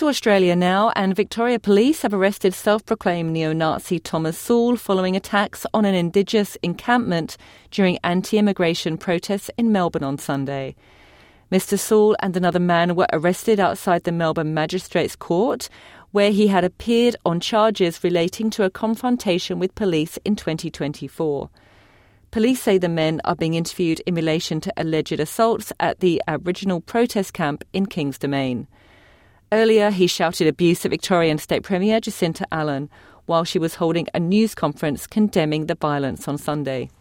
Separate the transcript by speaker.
Speaker 1: to Australia now, and Victoria Police have arrested self-proclaimed neo-Nazi Thomas Sowell following attacks on an Indigenous encampment during anti-immigration protests in Melbourne on Sunday. Mr Sowell and another man were arrested outside the Melbourne Magistrates Court, where he had appeared on charges relating to a confrontation with police in 2024. Police say the men are being interviewed in relation to alleged assaults at the Aboriginal protest camp in Kings Domain. Earlier, he shouted abuse at Victorian State Premier Jacinta Allan while she was holding a news conference condemning the violence on Sunday.